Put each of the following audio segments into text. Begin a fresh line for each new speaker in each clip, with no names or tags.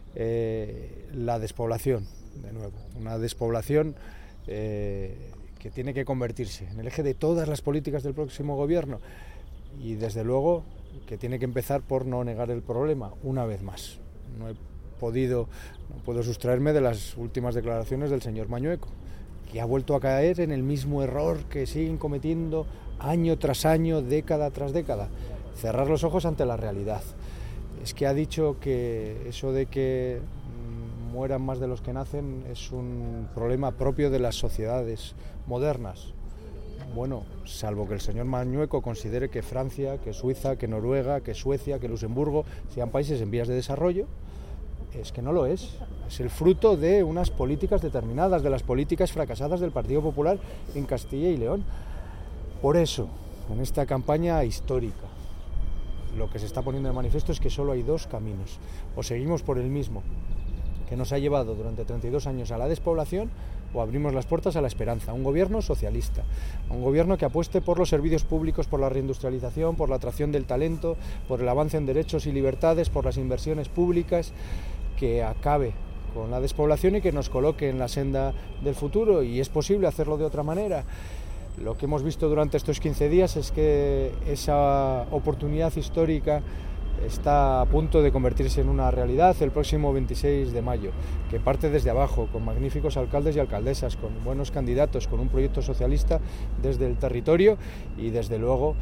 la despoblación, de nuevo, una despoblación que tiene que convertirse en el eje de todas las políticas del próximo gobierno y desde luego que tiene que empezar por no negar el problema una vez más. No puedo sustraerme de las últimas declaraciones del señor Mañueco, que ha vuelto a caer en el mismo error que siguen cometiendo año tras año, década tras década, cerrar los ojos ante la realidad. Es que ha dicho que eso de que mueran más de los que nacen es un problema propio de las sociedades modernas. Bueno, salvo que el señor Mañueco considere que Francia, que Suiza, que Noruega, que Suecia, que Luxemburgo sean países en vías de desarrollo, es que no lo es. Es el fruto de unas políticas determinadas, de las políticas fracasadas del Partido Popular en Castilla y León. Por eso, en esta campaña histórica, lo que se está poniendo de manifiesto es que solo hay dos caminos. O seguimos por el mismo, que nos ha llevado durante 32 años a la despoblación, o abrimos las puertas a la esperanza, a un gobierno socialista, a un gobierno que apueste por los servicios públicos, por la reindustrialización, por la atracción del talento, por el avance en derechos y libertades, por las inversiones públicas, que acabe con la despoblación y que nos coloque en la senda del futuro, y es posible hacerlo de otra manera. Lo que hemos visto durante estos 15 días es que esa oportunidad histórica está a punto de convertirse en una realidad el próximo 26 de mayo, que parte desde abajo, con magníficos alcaldes y alcaldesas, con buenos candidatos, con un proyecto socialista desde el territorio y desde luego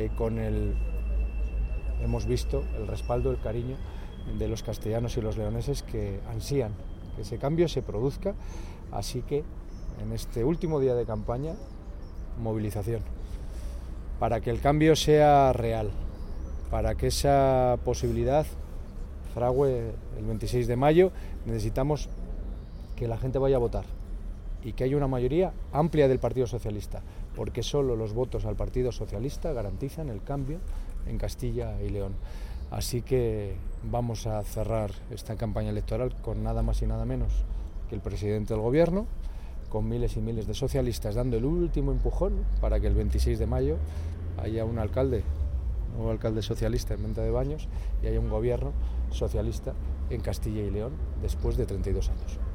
hemos visto el respaldo, el cariño de los castellanos y los leoneses que ansían que ese cambio se produzca. Así que en este último día de campaña, movilización, para que el cambio sea real, para que esa posibilidad fragüe el 26 de mayo, necesitamos que la gente vaya a votar y que haya una mayoría amplia del Partido Socialista, porque solo los votos al Partido Socialista garantizan el cambio en Castilla y León. Así que vamos a cerrar esta campaña electoral con nada más y nada menos que el presidente del gobierno, con miles y miles de socialistas dando el último empujón para que el 26 de mayo haya un nuevo alcalde socialista en Venta de Baños y haya un gobierno socialista en Castilla y León después de 32 años.